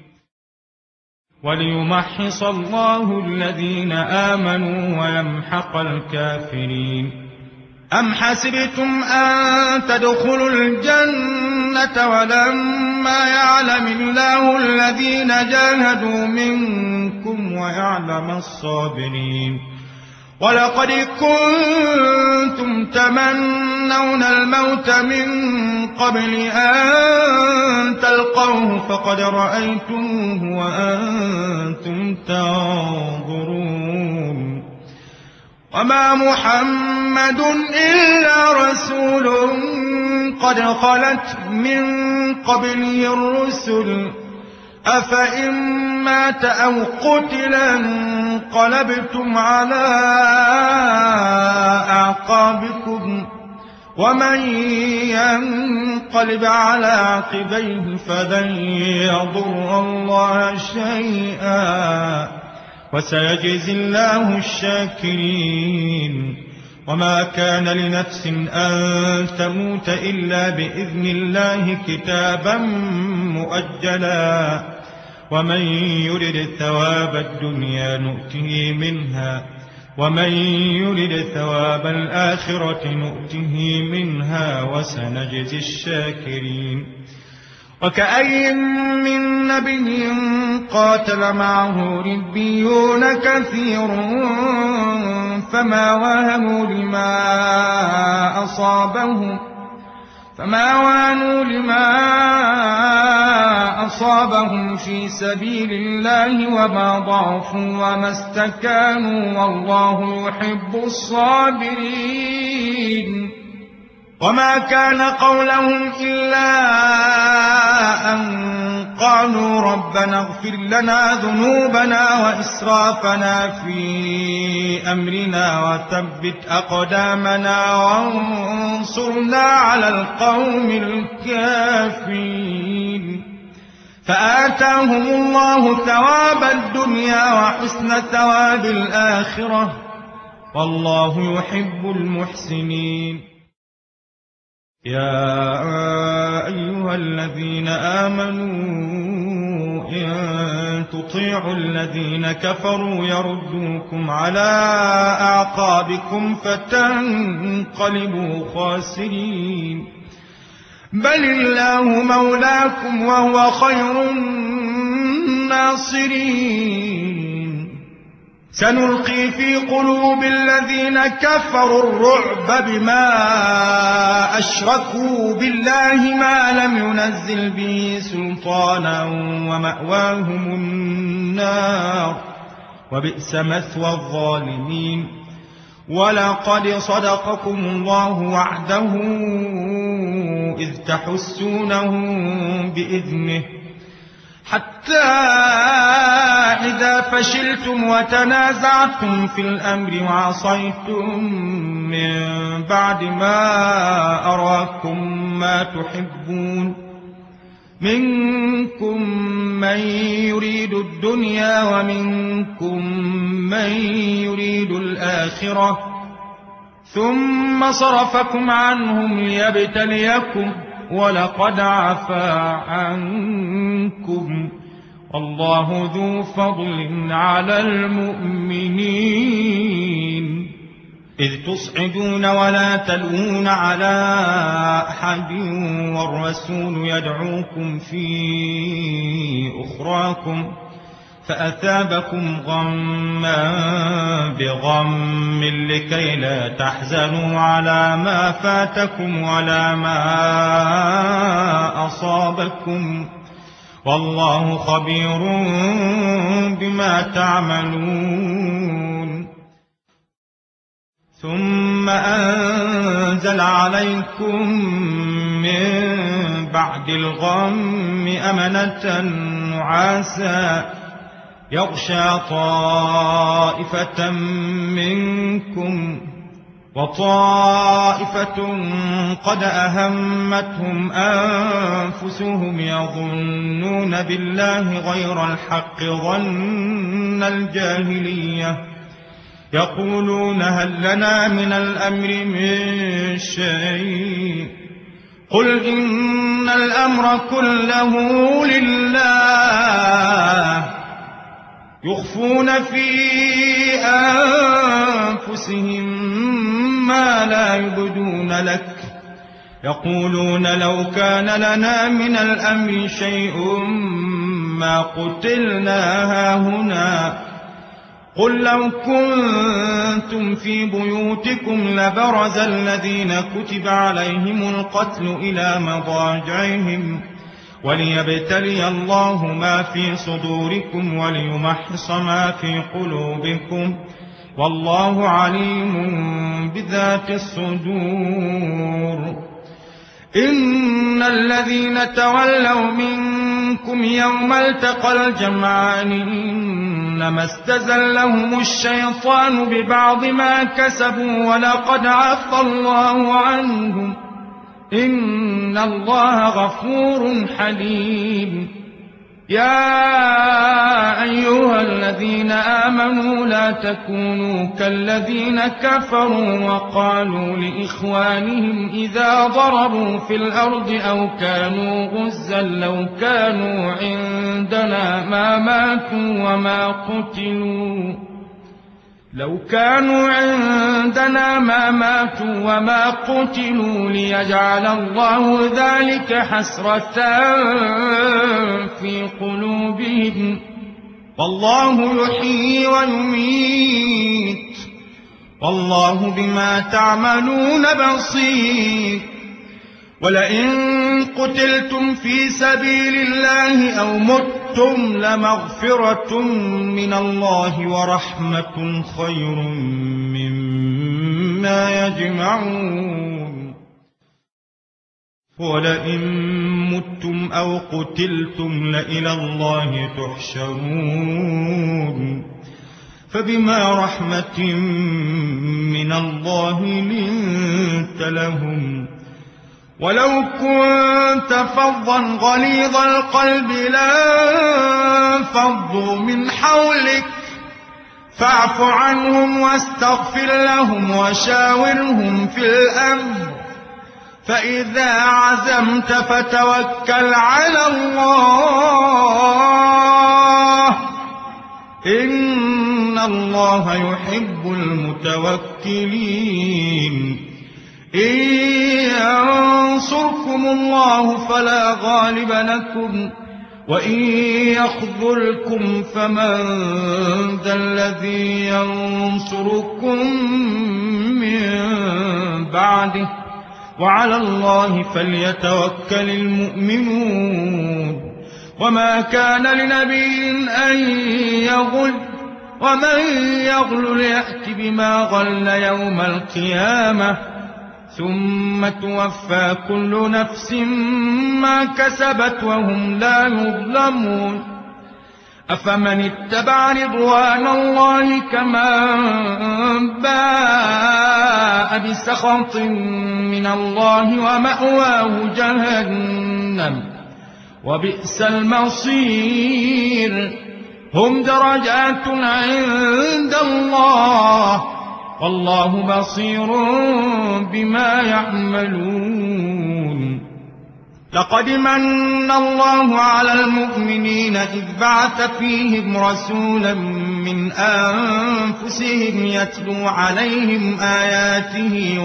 وليمحص الله الذين آمنوا ويمحق الكافرين أم حسبتم أن تدخلوا الجنة ولما يعلم الله الذين جاهدوا منكم ويعلم الصابرين ولقد كنتم تمنون الموت من قبل أن تلقوه فقد رأيتموه وأنتم تنظرون وما محمد إلا رسول قد خلت من قبله الرسل أفإن مات أو قتلا انقلبتم على أعقابكم ومن ينقلب على عقبيه فلن يضر الله شيئا وسيجزي الله الشاكرين وما كان لنفس أن تموت إلا بإذن الله كتابا مؤجلا ومن يرد ثواب الدنيا نؤته منها ومن يرد ثواب الآخرة نؤته منها وسنجزي الشاكرين وكأي من نبي قاتل معه ربيون كثير فما وهنوا لما أصابهم في سبيل الله وما ضعفوا وما استكانوا والله يحب الصابرين وما كان قولهم إلا أن قالوا ربنا اغفر لنا ذنوبنا وإسرافنا في أمرنا وثبت أقدامنا وانصرنا على القوم الكافرين فآتاهم الله ثواب الدنيا وحسن ثواب الآخرة والله يحب المحسنين يا أيها الذين آمنوا إن تطيعوا الذين كفروا يردوكم على أعقابكم فتنقلبوا خاسرين بل الله مولاكم وهو خير الناصرين سنلقي في قلوب الذين كفروا الرعب بما أشركوا بالله ما لم ينزل به سلطانا ومأواهم النار وبئس مثوى الظالمين ولقد صدقكم الله وعده إذ تحسونهم بإذنه حتى إذا فشلتم وتنازعتم في الأمر وعصيتم من بعد ما أراكم ما تحبون منكم من يريد الدنيا ومنكم من يريد الآخرة ثم صرفكم عنهم ليبتليكم ولقد عفا عنكم والله ذو فضل على المؤمنين إذ تصعدون ولا تلوون على أحد والرسول يدعوكم في أخراكم فأثابكم غما بغم لكي لا تحزنوا على ما فاتكم ولا ما أصابكم والله خبير بما تعملون ثم أنزل عليكم من بعد الغم أمنة نعاسا يغشى طائفة منكم وطائفة قد أهمتهم أنفسهم يظنون بالله غير الحق ظن الجاهلية يقولون هل لنا من الأمر من شيء قل إن الأمر كله لله يخفون في أنفسهم ما لا يبدون لك يقولون لو كان لنا من الأمر شيء ما قتلنا هاهنا قل لو كنتم في بيوتكم لبرز الذين كتب عليهم القتل إلى مضاجعهم وليبتلي الله ما في صدوركم وليمحص ما في قلوبكم والله عليم بذات الصدور إن الذين تولوا منكم يوم التقى الجمعان إنما استزلهم الشيطان ببعض ما كسبوا ولقد عفى الله عنهم إن الله غفور حليم يا أيها الذين آمنوا لا تكونوا كالذين كفروا وقالوا لإخوانهم إذا ضربوا في الأرض أو كانوا غزا لو كانوا عندنا ما ماتوا وما قتلوا لو كانوا عندنا ما ماتوا وما قتلوا ليجعل الله ذلك حسرة في قلوبهم والله يحيي ويميت والله بما تعملون بصير ولئن قتلتم في سبيل الله أو متم لمغفرة من الله ورحمة خير مما يجمعون ولئن متم أو قتلتم لإلى الله تحشرون فبما رحمة من الله لنت لهم ولو كنت فظا غليظ القلب لانفضوا من حولك فاعف عنهم واستغفر لهم وشاورهم في الأمر فإذا عزمت فتوكل على الله إن الله يحب المتوكلين إن ينصركم الله فلا غالب لكم وإن يخذلكم فمن ذا الذي ينصركم من بعده وعلى الله فليتوكل المؤمنون وما كان لنبي أن يغل ومن يغل يأت بما غل يوم القيامة ثم توفى كل نفس ما كسبت وهم لا يظلمون أفمن اتبع رضوان الله كمن باء بسخط من الله ومأواه جهنم وبئس المصير هم درجات عند الله والله بصير بما يعملون لقد من الله على المؤمنين إذ بعث فيهم رسولا من أنفسهم يتلو عليهم آياته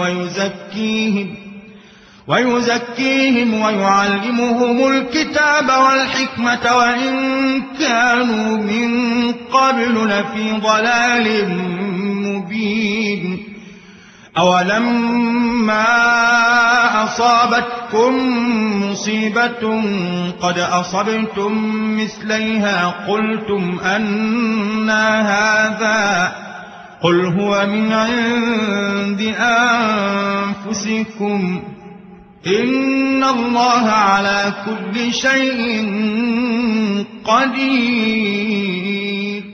ويزكيهم ويعلمهم الكتاب والحكمة وإن كانوا من قبل لفي ضلال مبين أولما أصابتكم مصيبة قد أصبتم مثليها قلتم أنى هذا قل هو من عند أنفسكم إن الله على كل شيء قدير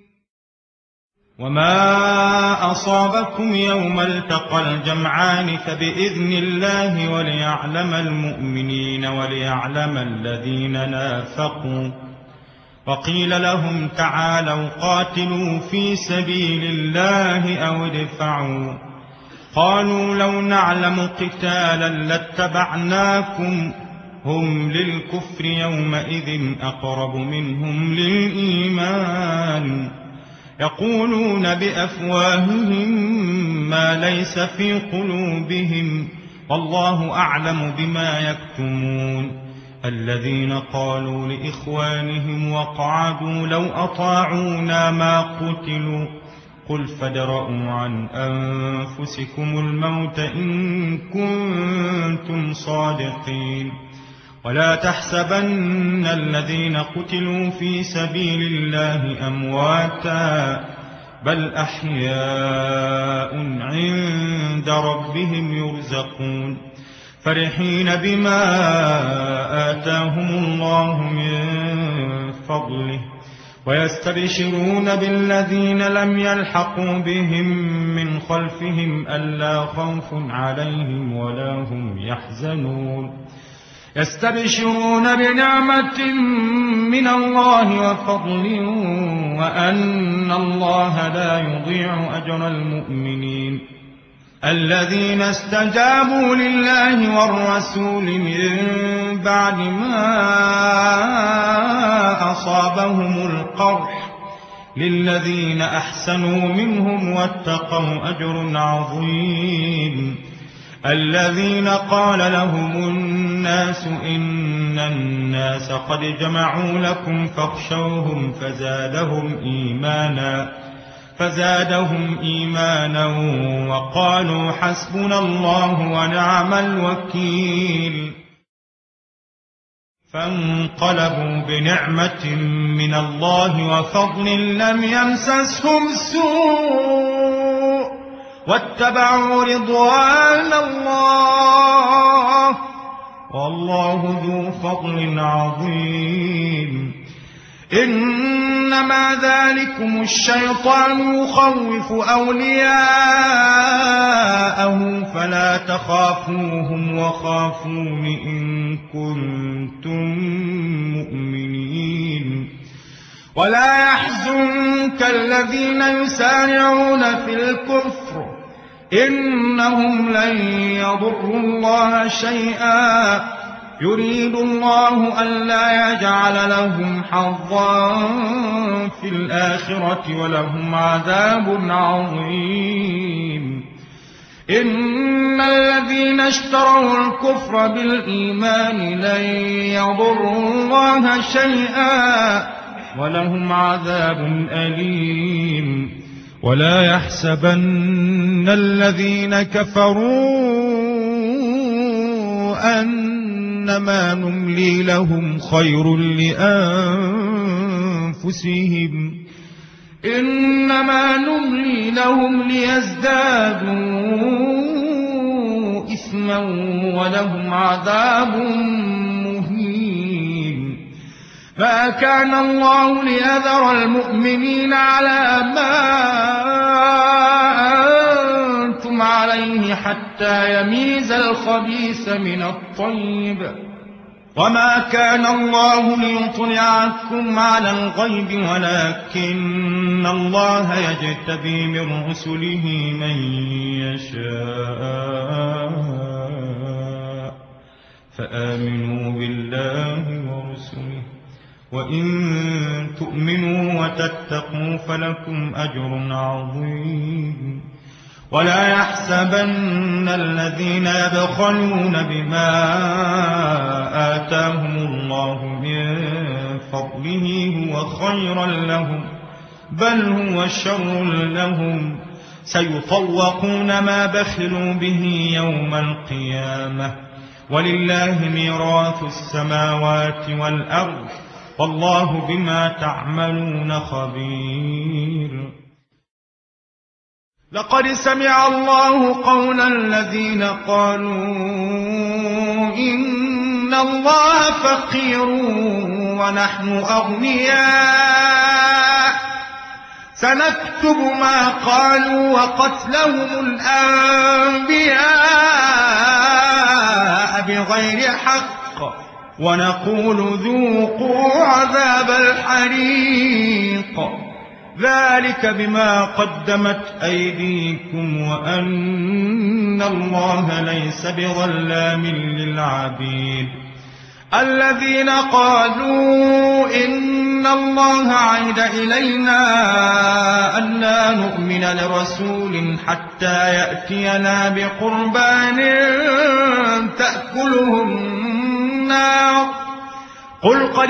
وما أصابكم يوم التقى الجمعان فبإذن الله وليعلم المؤمنين وليعلم الذين نافقوا وقيل لهم تعالوا قاتلوا في سبيل الله أو ادفعوا قالوا لو نعلم قتالا لاتبعناكم هم للكفر يومئذ أقرب منهم للإيمان يقولون بأفواههم ما ليس في قلوبهم والله أعلم بما يكتمون الذين قالوا لإخوانهم وقعدوا لو أطاعونا ما قتلوا قل فادرءوا عن أنفسكم الموت إن كنتم صادقين ولا تحسبن الذين قتلوا في سبيل الله أمواتا بل أحياء عند ربهم يرزقون فرحين بما آتاهم الله من فضله ويستبشرون بالذين لم يلحقوا بهم من خلفهم ألا خوف عليهم ولا هم يحزنون يستبشرون بنعمة من الله وفضل وأن الله لا يضيع أجر المؤمنين الذين استجابوا لله والرسول من بعد ما أصابهم القرح للذين أحسنوا منهم واتقوا أجر عظيم الذين قال لهم الناس إن الناس قد جمعوا لكم فاخشوهم فزادهم إيمانا وقالوا حسبنا الله ونعم الوكيل فانقلبوا بنعمة من الله وفضل لم يمسسهم سوء واتبعوا رضوان الله والله ذو فضل عظيم إنما ذلكم الشيطان يخوف أولياءه فلا تخافوهم وخافون إن كنتم مؤمنين ولا يحزنك الذين يسارعون في الكفر إنهم لن يضروا الله شيئا يريد الله ألا يجعل لهم حظا في الآخرة ولهم عذاب عظيم إن الذين اشتروا الكفر بالإيمان لن يضروا الله شيئا ولهم عذاب أليم ولا يحسبن الذين كفروا أنما نملي لهم خير لأنفسهم إنما نملي لهم ليزدادوا إثما ولهم عذاب مهين ما كان الله ليذر المؤمنين على ما أنتم عليه حتى يميز الخبيث من الطيب وما كان الله ليطلعكم على الغيب ولكن الله يجتبي من رسله من يشاء فآمنوا بالله ورسله وإن تؤمنوا وتتقوا فلكم أجر عظيم ولا يحسبن الذين يبخلون بما آتاهم الله من فضله هو خيرا لهم بل هو شر لهم سيطوقون ما بخلوا به يوم القيامة ولله ميراث السماوات والأرض والله بما تعملون خبير لقد سمع الله قول الذين قالوا إن الله فقير ونحن أغنياء سنكتب ما قالوا وقتلهم الأنبياء بغير حق ونقول ذوقوا عذاب الحريق ذلك بما قدمت أيديكم وأن الله ليس بظلام للعبيد الذين قالوا إن الله عهد إلينا ألا نؤمن لرسول حتى يأتينا بقربان تأكله النار قل قد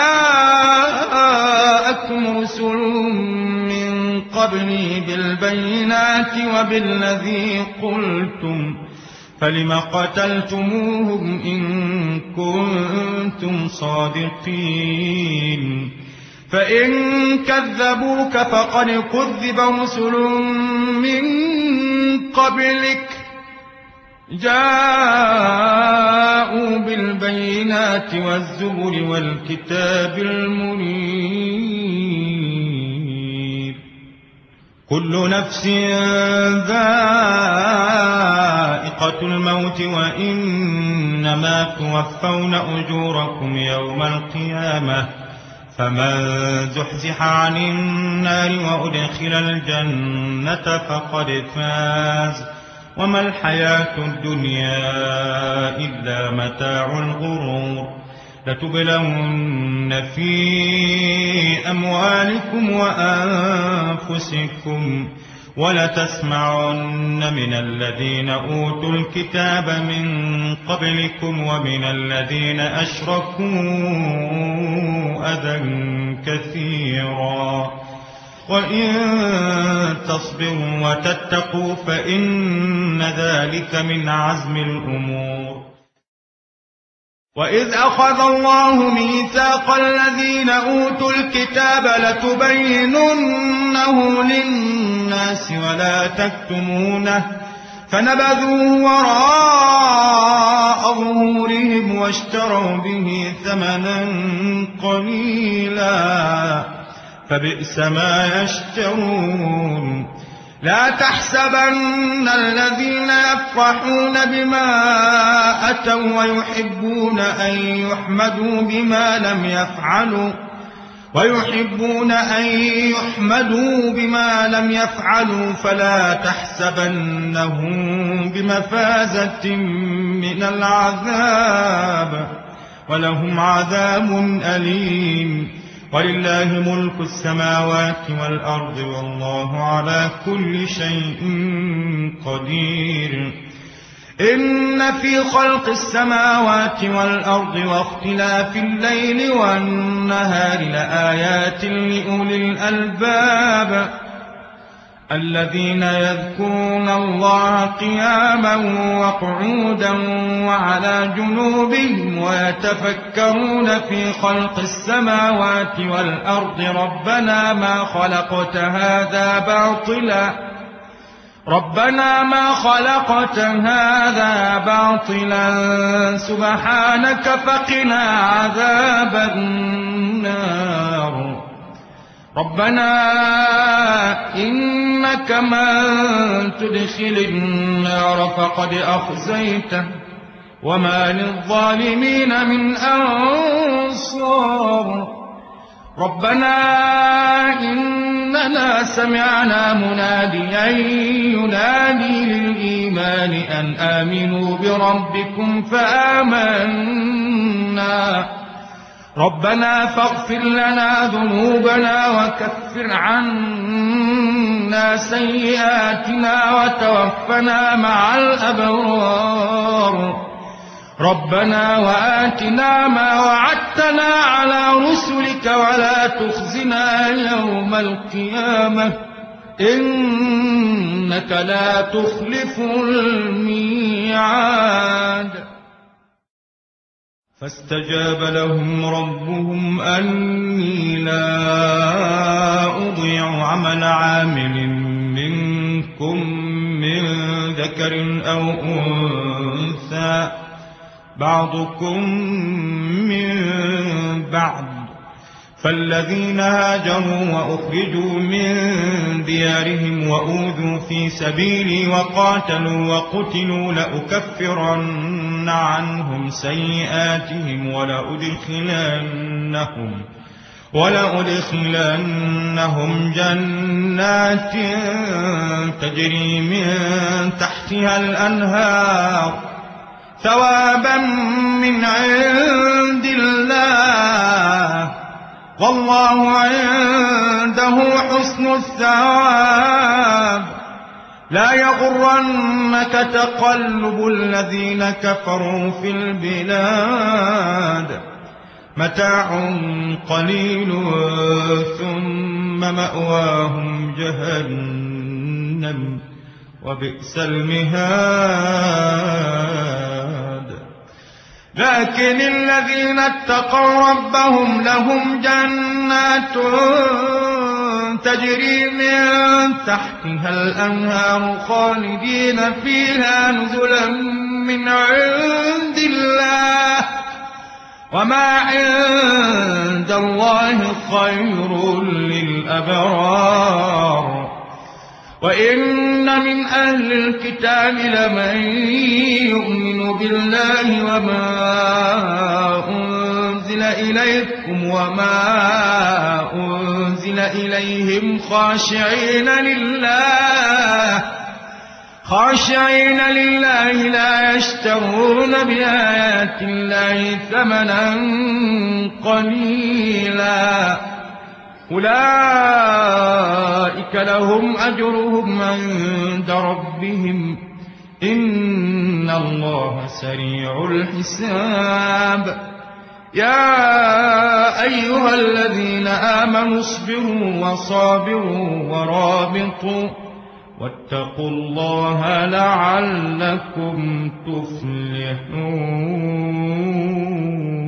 جاءكم رسل من قبلي بالبينات وبالذي قلتم فلم قتلتموهم إن كنتم صادقين فإن كذبوك فقد كذب رسل من قبلك جاءوا بالبينات والزبر والكتاب المنير كل نفس ذائقة الموت وإنما توفون أجوركم يوم القيامة فمن زحزح عن النار وأدخل الجنة فقد فاز وما الحياة الدنيا إلا متاع الغرور لتبلون في أموالكم وأنفسكم ولتسمعن من الذين أوتوا الكتاب من قبلكم ومن الذين أشركوا أذى كثيرا وإن تصبروا وتتقوا فإن ذلك من عزم الأمور. وإذ أخذ الله ميثاق الذين أوتوا الكتاب لتبيننه للناس ولا تكتمونه فنبذوه وراء ظهورهم واشتروا به ثمنا قليلا فبئس ما يشترون. لا تحسبن الذين يفرحون بما أتوا ويحبون أن يحمدوا بما لم يفعلوا فلا تحسبنهم بمفازة من العذاب ولهم عذاب أليم. ولله ملك السماوات والأرض والله على كل شيء قدير. إن في خلق السماوات والأرض واختلاف الليل والنهار لآيات لأولي الألباب الذين يذكرون الله قياما وقعودا وعلى جنوبهم ويتفكرون في خلق السماوات والأرض ربنا ما خلقت هذا باطلا سبحانك فقنا عذاب النار. ربنا إنك من تدخل النار فقد أخزيته وما للظالمين من أنصار. ربنا إننا سمعنا مناديا ينادي للإيمان أن آمنوا بربكم فآمنا. ربنا فاغفر لنا ذنوبنا وكفر عنا سيئاتنا وتوفنا مع الأبرار. ربنا وآتنا ما وعدتنا على رسلك ولا تخزنا يوم القيامة إنك لا تخلف الميعاد. فاستجاب لهم ربهم أني لا أضيع عمل عامل منكم من ذكر أو أنثى بعضكم من بعض. فالذين هاجروا وأخرجوا من ديارهم وأوذوا في سبيلي وقاتلوا وقتلوا لأكفرن عنهم سيئاتهم ولأدخلنهم جنات تجري من تحتها الأنهار ثوابا من عند الله والله عنده حسن الثواب. لا يغرنك تقلب الذين كفروا في البلاد متاع قليل ثم مأواهم جهنم وبئس المهاد. لكن الذين اتقوا ربهم لهم جنات تجري من تحتها الأنهار خالدين فيها نزلا من عند الله وما عند الله خير للأبرار. وإن من أهل الكتاب لمن يؤمن بالله وما أنزل إليكم وما أنزل إليهم خاشعين لله لا يشترون بآيات الله ثمنا قليلا أولئك لهم أجرهم عند ربهم إن الله سريع الحساب يا أيها الذين آمنوا اصبروا وصابروا ورابطوا واتقوا الله لعلكم تفلحون